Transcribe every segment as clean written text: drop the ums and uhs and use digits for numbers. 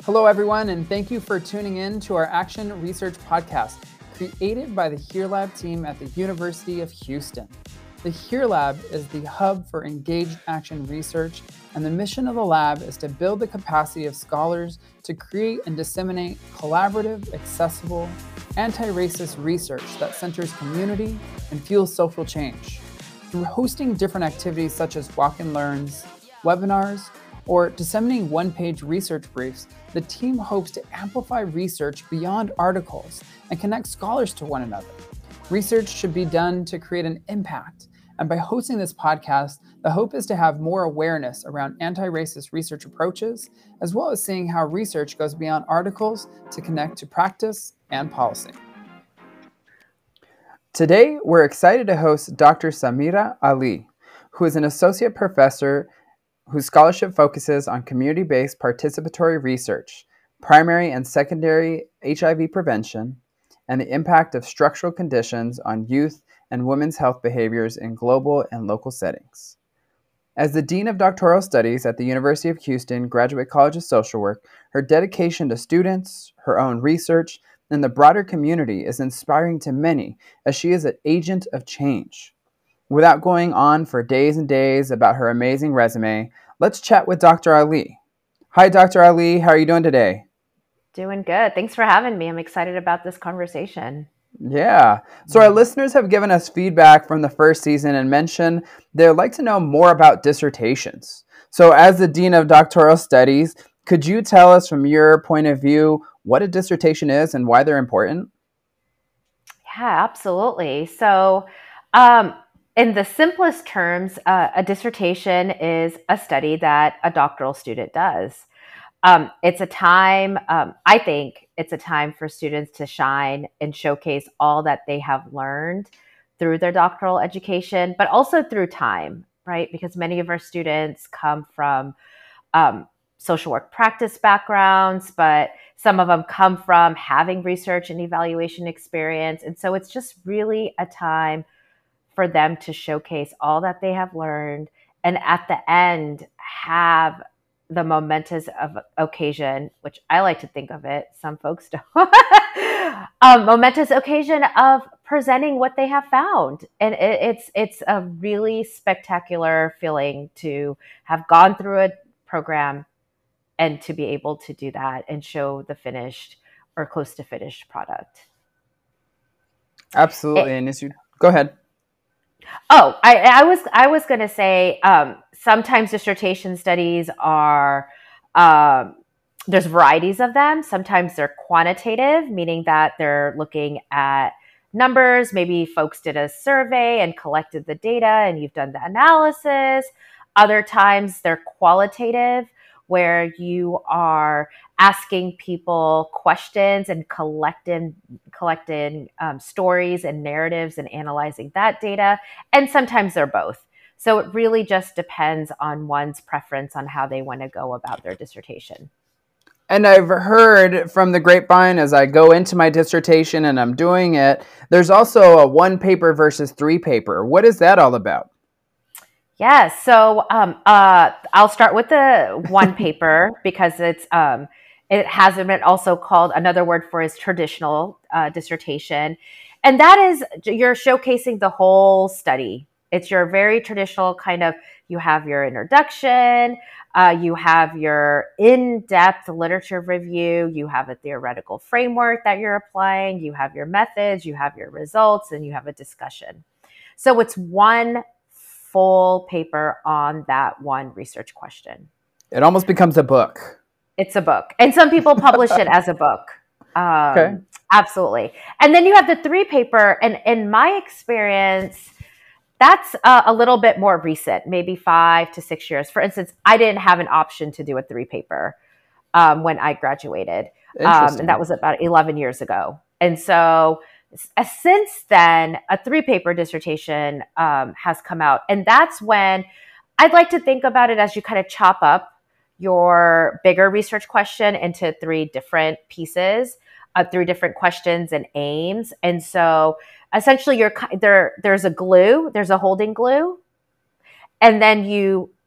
Hello, everyone, and thank you for tuning in to our Action Research Podcast, created by the HERE Lab team at the University of Houston. The HERE Lab is the hub for engaged action research, and the mission of the lab is to build the capacity of scholars to create and disseminate collaborative, accessible, anti-racist research that centers community and fuels social change. Through hosting different activities such as walk and learns, webinars, or disseminating one-page research briefs, the team hopes to amplify research beyond articles and connect scholars to one another. Research should be done to create an impact, and by hosting this podcast, the hope is to have more awareness around anti-racist research approaches, as well as seeing how research goes beyond articles to connect to practice and policy. Today, we're excited to host Dr. Samira Ali, who is an associate professor whose scholarship focuses on community-based participatory research, primary and secondary HIV prevention, and the impact of structural conditions on youth and women's health behaviors in global and local settings. As the Dean of Doctoral Studies at the University of Houston Graduate College of Social Work, her dedication to students, her own research, and the broader community is inspiring to many, as she is an agent of change. Without going on for days and days about her amazing resume, let's chat with Dr. Ali. Hi, Dr. Ali. How are you doing today? Doing good. Thanks for having me. I'm excited about this conversation. Yeah. So our listeners have given us feedback from the first season and mentioned they'd like to know more about dissertations. So as the Dean of Doctoral Studies, could you tell us from your point of view what a dissertation is and why they're important? Yeah, absolutely. So in the simplest terms, a dissertation is a study that a doctoral student does. It's a time, I think it's a time for students to shine and showcase all that they have learned through their doctoral education, but also through time, right? Because many of our students come from social work practice backgrounds, but some of them come from having research and evaluation experience. And so it's just really a time for them to showcase all that they have learned, and at the end have the momentous of occasion, which I like to think of it, some folks don't, momentous occasion of presenting what they have found. And it's a really spectacular feeling to have gone through a program and to be able to do that and show the finished or close to finished product. Absolutely. And as you go ahead. Oh, I was going to say sometimes dissertation studies are, there's varieties of them. Sometimes they're quantitative, meaning that they're looking at numbers. Maybe folks did a survey and collected the data and you've done the analysis. Other times they're qualitative, where you are asking people questions and collecting stories and narratives and analyzing that data. And sometimes they're both. So it really just depends on one's preference on how they want to go about their dissertation. And I've heard from the grapevine as I go into my dissertation and I'm doing it, there's also a 1 paper versus 3 paper. What is that all about? Yeah, so I'll start with the 1 paper because it has been also called, another word for is traditional dissertation. And that is, you're showcasing the whole study. It's your very traditional kind of, you have your introduction, you have your in-depth literature review, you have a theoretical framework that you're applying, you have your methods, you have your results, and you have a discussion. So it's one full paper on that one research question. It almost becomes a book. It's a book. And some people publish it as a book. Okay. Absolutely. And then you have the 3 paper. And in my experience, that's a little bit more recent, maybe 5 to 6 years. For instance, I didn't have an option to do a 3 paper when I graduated. And that was about 11 years ago. And so since then, a 3 paper dissertation has come out. And that's when I'd like to think about it as you kind of chop up your bigger research question into 3 different pieces, 3 different questions and aims. And so essentially there's a glue, there's a holding glue. And then you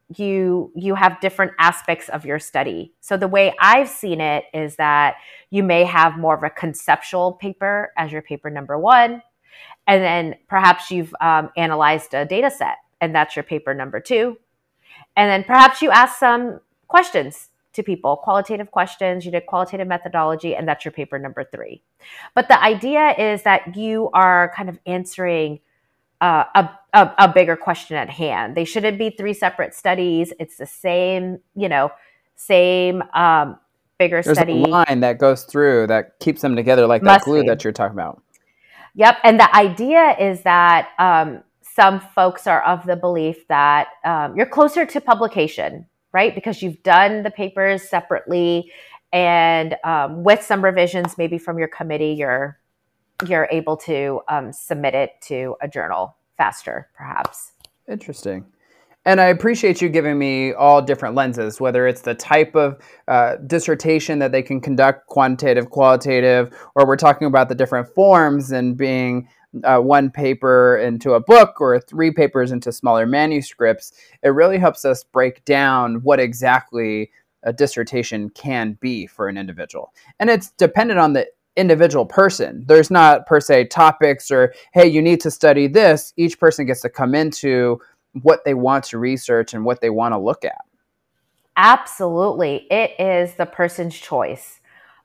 you have different aspects of your study. So the way I've seen it is that you may have more of a conceptual paper as your paper number one, and then perhaps you've analyzed a data set, and that's your paper number two. And then perhaps you ask some questions to people, qualitative questions, you did qualitative methodology, and that's your paper number three. But the idea is that you are kind of answering a bigger question at hand. They shouldn't be three separate studies. It's the same, same bigger There's study. a line that goes through that keeps them together, like that glue that you're talking about. Yep. And the idea is that some folks are of the belief that you're closer to publication, right? Because you've done the papers separately, and with some revisions, maybe from your committee, you're able to submit it to a journal faster, perhaps. Interesting. And I appreciate you giving me all different lenses, whether it's the type of dissertation that they can conduct, quantitative, qualitative, or we're talking about the different forms and being one paper into a book or three papers into smaller manuscripts. It really helps us break down what exactly a dissertation can be for an individual. And it's dependent on the individual person. There's not per se topics or, hey, you need to study this. Each person gets to come into what they want to research and what they want to look at. Absolutely. It is the person's choice.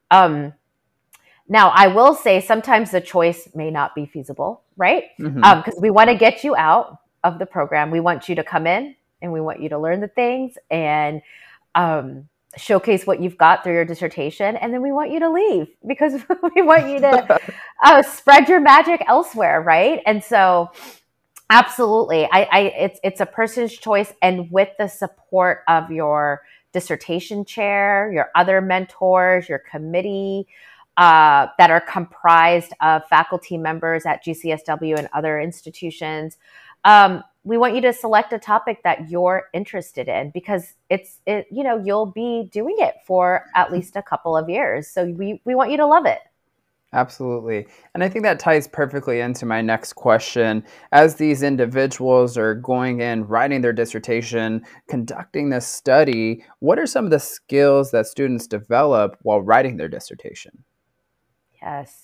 Now, I will say sometimes the choice may not be feasible, right? Because we want to get you out of the program. We want you to come in and we want you to learn the things and showcase what you've got through your dissertation. And then we want you to leave because we want you to spread your magic elsewhere, right? And so absolutely. It's a person's choice, and with the support of your dissertation chair, your other mentors, your committee, that are comprised of faculty members at GCSW and other institutions. We want you to select a topic that you're interested in because you'll be doing it for at least a couple of years. So we want you to love it. Absolutely. And I think that ties perfectly into my next question. As these individuals are going in, writing their dissertation, conducting this study, what are some of the skills that students develop while writing their dissertation? Yes.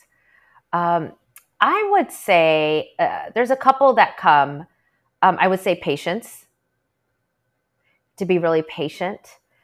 I would say there's a couple that come. I would say patience, to be really patient.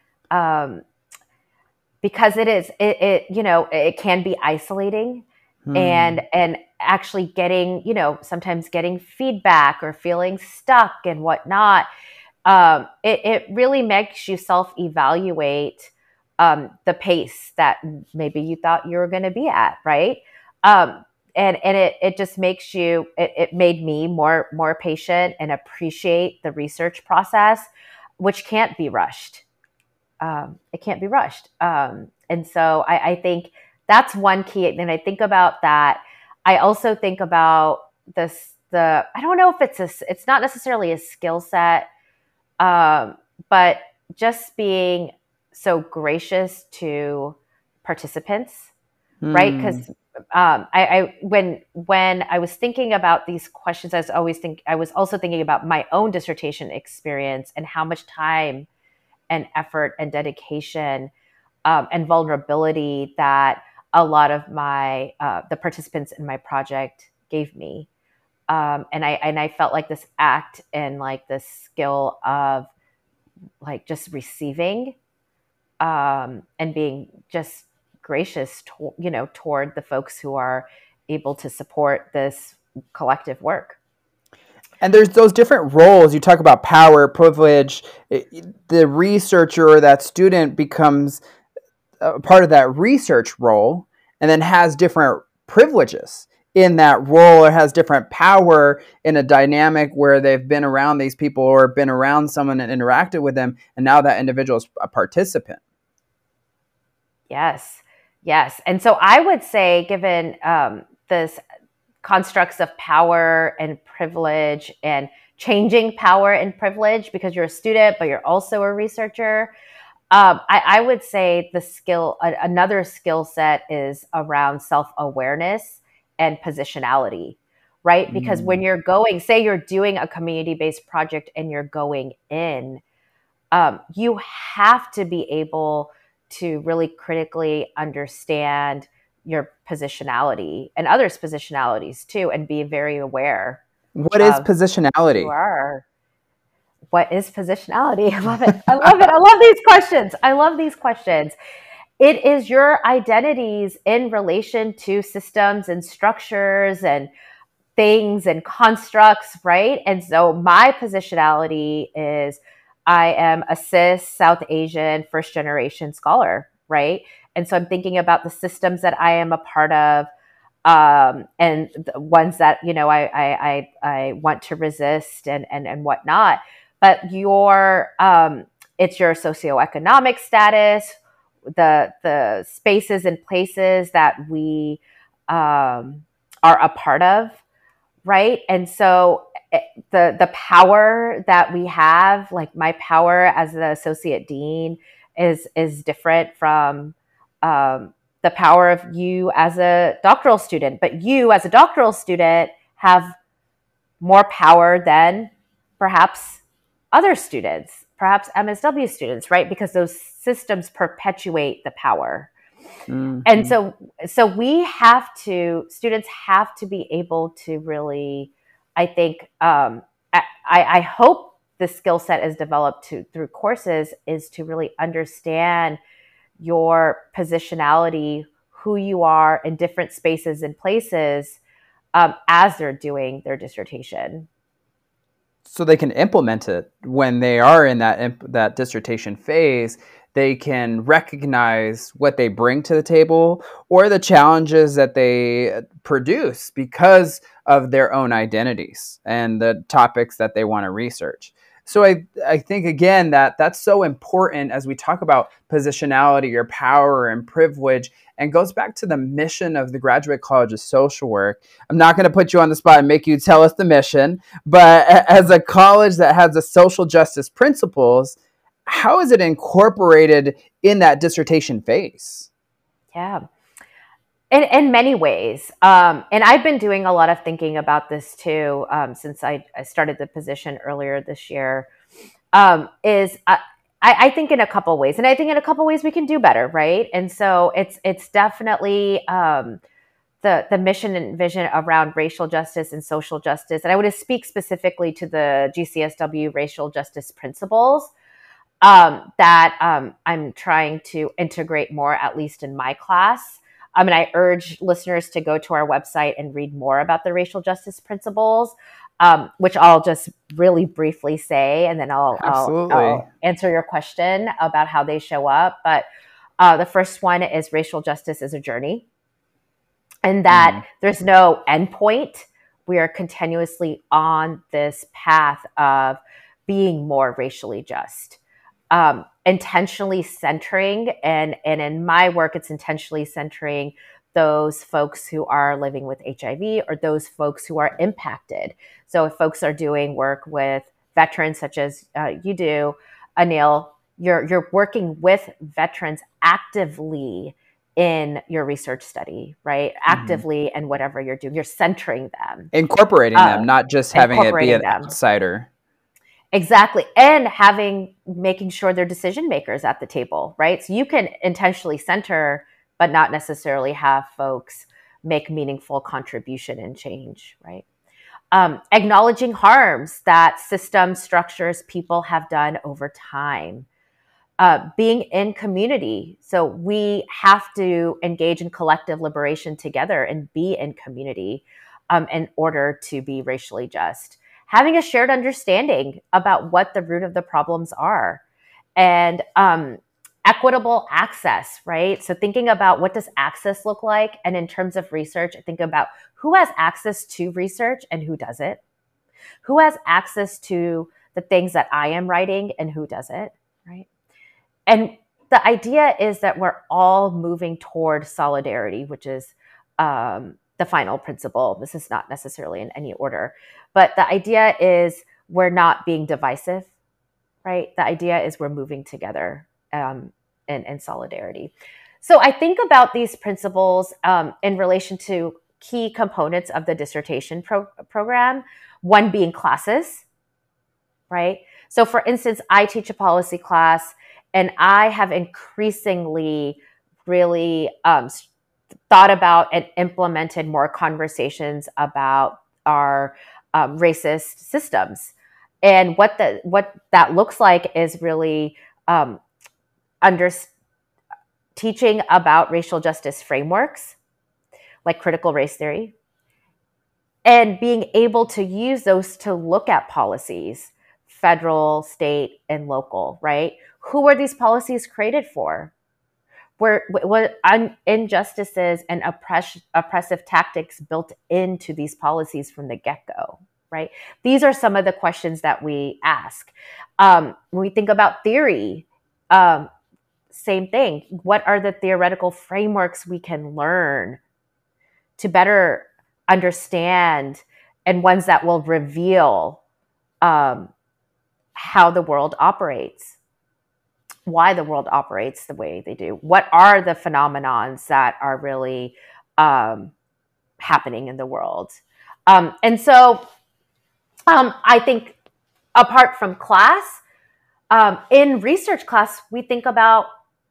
Because it can be isolating and actually getting, sometimes getting feedback or feeling stuck and whatnot. It really makes you self-evaluate the pace that maybe you thought you were going to be at, right? And it just makes you, it made me more patient and appreciate the research process, which can't be rushed. It can't be rushed. And so I think that's one key. And I think about that. I also think about I don't know if it's not necessarily a skill set, but just being so gracious to participants, right? Because when I was thinking about these questions, I was also thinking about my own dissertation experience and how much time and effort and dedication and vulnerability that a lot of the participants in my project gave me. And I felt like this act and like this skill of like just receiving and being just gracious, toward the folks who are able to support this collective work. And there's those different roles. You talk about power, privilege. The researcher or that student becomes a part of that research role and then has different privileges in that role, or has different power in a dynamic where they've been around these people or been around someone and interacted with them. And now that individual is a participant. Yes. And so I would say, given this constructs of power and privilege and changing power and privilege because you're a student, but you're also a researcher. I would say another skill set is around self-awareness and positionality, right? Because when you're say you're doing a community-based project and you're going in, you have to be able to really critically understand your positionality and others' positionalities too, and be very aware What is of who you positionality? are. What is positionality? I love it. I love it. I love these questions. I love these questions. It is your identities in relation to systems and structures and things and constructs, right? And so my positionality is I am a cis South Asian first generation scholar, right? And so I'm thinking about the systems that I am a part of, and the ones that I want to resist and whatnot. But it's your socioeconomic status, the spaces and places that we are a part of, right? And so the power that we have, like my power as the associate dean, is different from the power of you as a doctoral student. But you as a doctoral student have more power than perhaps other students, perhaps MSW students, right? Because those systems perpetuate the power. And Mm-hmm. so students have to be able to really, I think, I hope the skill set is developed through courses is to really understand your positionality, who you are in different spaces and places, as they're doing their dissertation. So they can implement it when they are in that dissertation phase. They can recognize what they bring to the table or the challenges that they produce because of their own identities and the topics that they want to research. So I think, again, that's so important as we talk about positionality or power and privilege, and goes back to the mission of the Graduate College of Social Work. I'm not going to put you on the spot and make you tell us the mission, but as a college that has the social justice principles, how is it incorporated in that dissertation phase? Yeah. In many ways. And I've been doing a lot of thinking about this too, since I started the position earlier this year. I think in a couple ways, and I think in a couple ways we can do better, right? And so it's definitely the mission and vision around racial justice and social justice. And I would speak specifically to the GCSW racial justice principles, that I'm trying to integrate more, at least in my class. And I urge listeners to go to our website and read more about the racial justice principles, which I'll just really briefly say, and then Absolutely. I'll answer your question about how they show up. But the first one is racial justice is a journey, and that there's no endpoint. We are continuously on this path of being more racially just. Intentionally centering, and in my work, it's intentionally centering those folks who are living with HIV or those folks who are impacted. So if folks are doing work with veterans, such as you do, Anil, you're working with veterans actively in your research study, right? Mm-hmm. Actively, and whatever you're doing, you're centering them, Incorporating them, not just having it be incorporating an them. outsider. Exactly. And making sure they're decision makers at the table, right? So you can intentionally center, but not necessarily have folks make meaningful contribution and change, right? Acknowledging harms that system structures people have done over time. Being in community. So we have to engage in collective liberation together and be in community, in order to be racially just. Having a shared understanding about what the root of the problems are, and equitable access, right? So thinking about what does access look like, and in terms of research, think about who has access to research and who doesn't. Who has access to the things that I am writing and who doesn't, right? And the idea is that we're all moving toward solidarity, which is the final principle. This is not necessarily in any order, but the idea is we're not being divisive, right? The idea is we're moving together, in solidarity. So I think about these principles in relation to key components of the dissertation program, one being classes, right? So for instance, I teach a policy class, and I have increasingly really thought about and implemented more conversations about our racist systems. And what that looks like is really under teaching about racial justice frameworks, like critical race theory, and being able to use those to look at policies, federal, state, and local, right? Who are these policies created for? What injustices and oppressive tactics built into these policies from the get-go, right? These are some of the questions that we ask. When we think about theory, same thing. What are the theoretical frameworks we can learn to better understand, and ones that will reveal how the world operates, why the world operates the way they do? What are the phenomenons that are really happening in the world? And so I think apart from class, in research class, we think about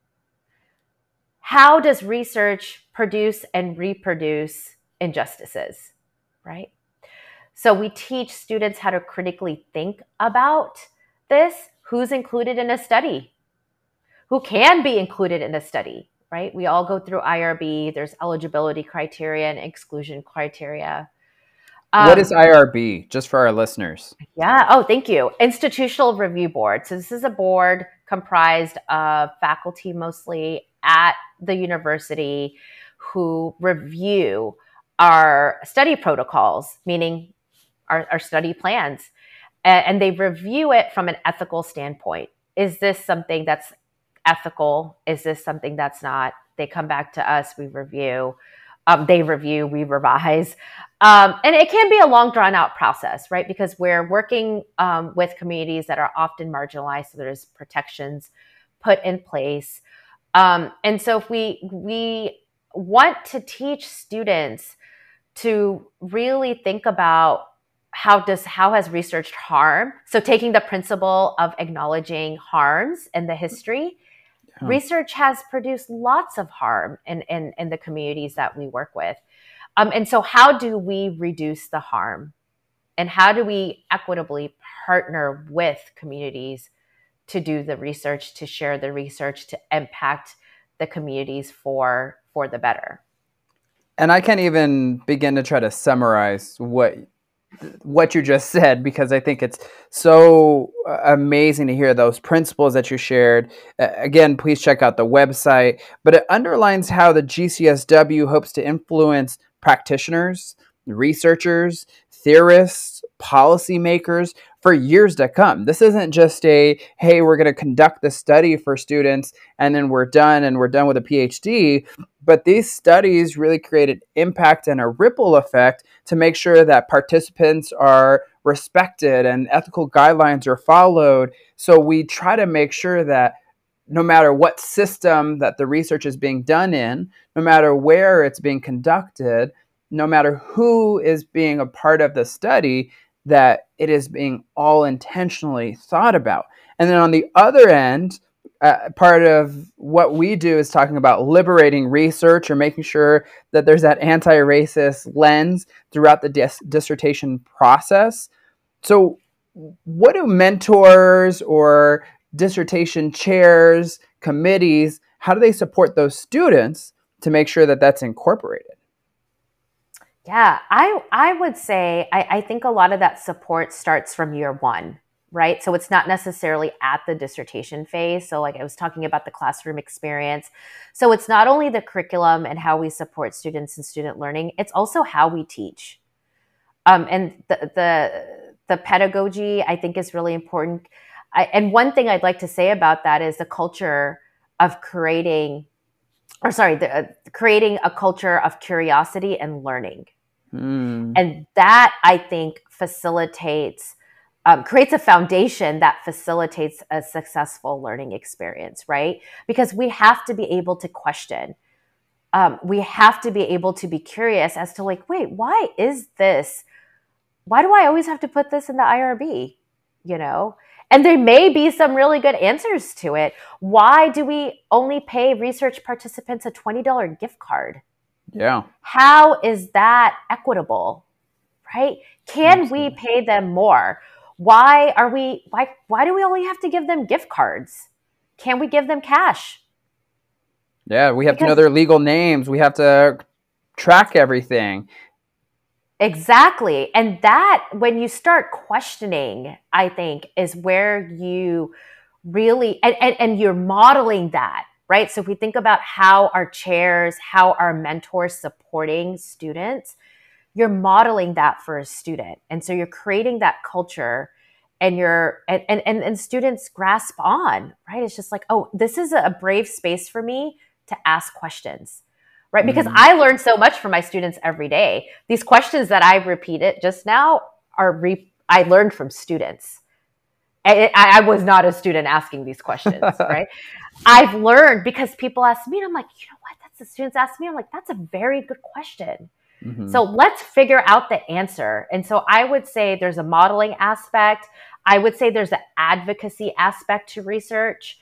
how does research produce and reproduce injustices, right? So we teach students how to critically think about this. Who's included in a study? Who can be included in a study, right? We all go through IRB. There's eligibility criteria and exclusion criteria. What is IRB, just for our listeners? Yeah. Oh, thank you. Institutional Review Board. So this is a board comprised of faculty mostly at the university who review our study protocols, meaning our study plans. And they review it from an ethical standpoint. Is this something that's ethical? Is this something that's not? They come back to us, we review. They review, we revise. And it can be a long, drawn out process, right? Because we're working with communities that are often marginalized, so there's protections put in place. And so if we want to teach students to really think about how has research harm, so taking the principle of acknowledging harms in the history, research has produced lots of harm in the communities that we work with. And so how do we reduce the harm? And how do we equitably partner with communities to do the research, to share the research, to impact the communities for the better? And I can't even begin to try to summarize what you just said, because I think it's so amazing to hear those principles that you shared. Again, please check out the website, but it underlines how the GCSW hopes to influence practitioners, researchers, theorists, policymakers for years to come. This isn't just hey, we're going to conduct this study for students and then we're done with a PhD. But these studies really created impact and a ripple effect to make sure that participants are respected and ethical guidelines are followed. So we try to make sure that no matter what system that the research is being done in, no matter where it's being conducted, no matter who is being a part of the study, that it is being all intentionally thought about. And then on the other end, part of what we do is talking about liberating research or making sure that there's that anti-racist lens throughout the dissertation process. So what do mentors or dissertation chairs, committees, how do they support those students to make sure that that's incorporated? Yeah, I would say, I think a lot of that support starts from year one, right? So it's not necessarily at the dissertation phase. So like I was talking about the classroom experience. So it's not only the curriculum and how we support students and student learning, it's also how we teach. And the pedagogy, I think, is really important. And one thing I'd like to say about that is the culture of creating a culture of curiosity and learning. And that, I think, facilitates, creates a foundation that facilitates a successful learning experience, right? Because we have to be able to question. We have to be able to be curious as to like, wait, why is this? Why do I always have to put this in the IRB? You know? And there may be some really good answers to it. Why do we only pay research participants a $20 gift card? Yeah. How is that equitable, right? Can Absolutely. we pay them more? Why do we only have to give them gift cards? Can we give them cash? Yeah, we have to know their legal names. We have to track everything. Exactly. And that, when you start questioning, I think, is where you really, and you're modeling that, right? So if we think about how our chairs, how our mentors supporting students, you're modeling that for a student. And so you're creating that culture, and and students grasp on, right? It's just like, oh, this is a brave space for me to ask questions. Right? Because I learn so much from my students every day. These questions that I repeated just now I learned from students. I was not a student asking these questions, right? I've learned because people ask me, and I'm like, you know what? That's the students ask me. I'm like, that's a very good question. Mm-hmm. So let's figure out the answer. And so I would say there's a modeling aspect. I would say there's an advocacy aspect to research.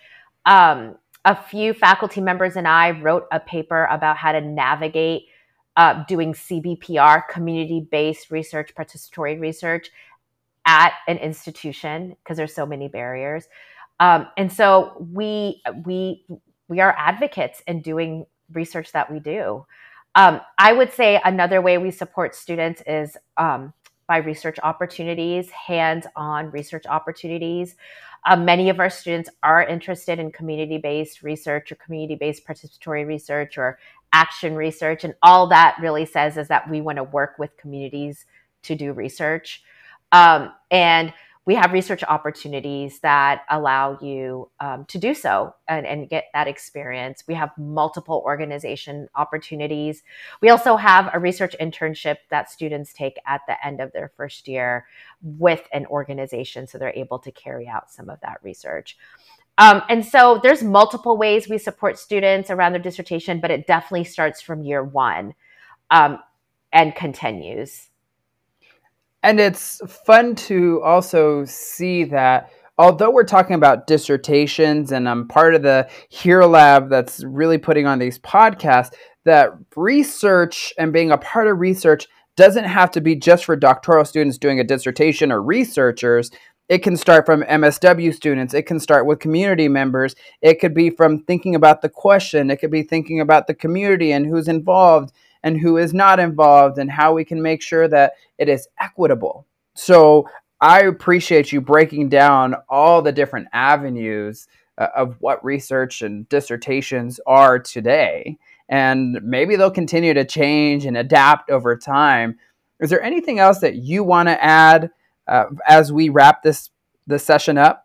A few faculty members and I wrote a paper about how to navigate doing CBPR, community-based research, participatory research at an institution, because there's so many barriers. And so we are advocates in doing research that we do. I would say another way we support students is by research opportunities, hands-on research opportunities. Many of our students are interested in community-based research or community-based participatory research or action research. And all that really says is that we want to work with communities to do research. And we have research opportunities that allow you to do so and get that experience. We have multiple organization opportunities. We also have a research internship that students take at the end of their first year with an organization, so they're able to carry out some of that research. And so there's multiple ways we support students around their dissertation, but it definitely starts from year one and continues. And it's fun to also see that although we're talking about dissertations, and I'm part of the HERE Lab that's really putting on these podcasts, that research and being a part of research doesn't have to be just for doctoral students doing a dissertation or researchers. It can start from MSW students. It can start with community members. It could be from thinking about the question. It could be thinking about the community and who's involved and who is not involved, and how we can make sure that it is equitable. So I appreciate you breaking down all the different avenues of what research and dissertations are today. And maybe they'll continue to change and adapt over time. Is there anything else that you want to add as we wrap this session up?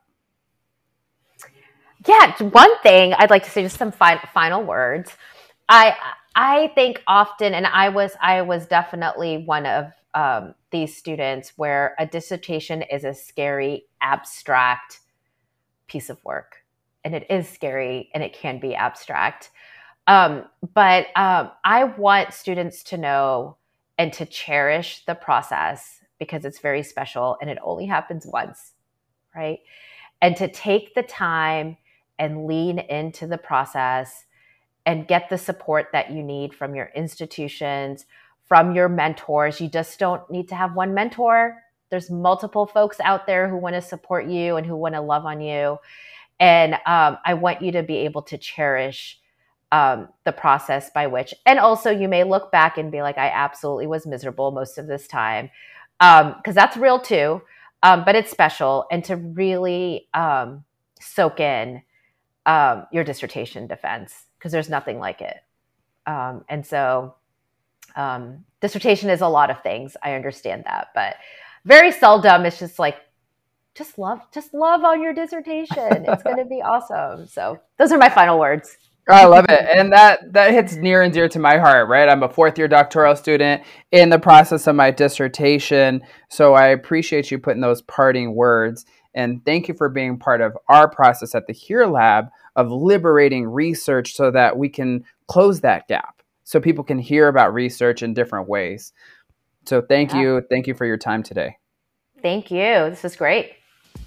Yeah, one thing I'd like to say, just some final words. I think often, and I was definitely one of these students, where a dissertation is a scary, abstract piece of work. And it is scary, and it can be abstract. But I want students to know and to cherish the process, because it's very special and it only happens once, right? And to take the time and lean into the process and get the support that you need from your institutions, from your mentors. You just don't need to have one mentor. There's multiple folks out there who want to support you and who want to love on you. And I want you to be able to cherish the process by which, and also you may look back and be like, I absolutely was miserable most of this time. Because that's real too, but it's special. And to really soak in your dissertation defense, because there's nothing like it. And so dissertation is a lot of things. I understand that, but very seldom it's just like, just love on your dissertation. It's going to be awesome. So those are my final words. I love it. And that hits near and dear to my heart, right? I'm a fourth-year doctoral student in the process of my dissertation. So I appreciate you putting those parting words. And thank you for being part of our process at the HERE Lab of liberating research so that we can close that gap, so people can hear about research in different ways. So thank you. Thank you for your time today. Thank you. This was great.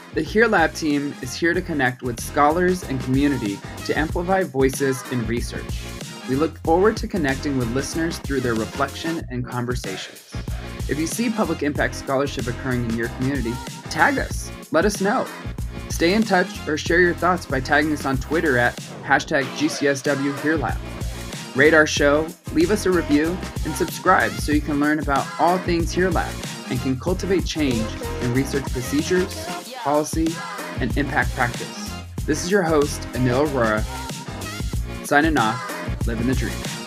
The Here Lab team is here to connect with scholars and community to amplify voices in research. We look forward to connecting with listeners through their reflection and conversations. If you see public impact scholarship occurring in your community, tag us. Let us know. Stay in touch or share your thoughts by tagging us on Twitter at #GCSWHereLab. Rate our show, leave us a review, and subscribe so you can learn about all things Here Lab and can cultivate change in research procedures, policy, and impact practice. This is your host, Anil Arora, signing off. Living the dream.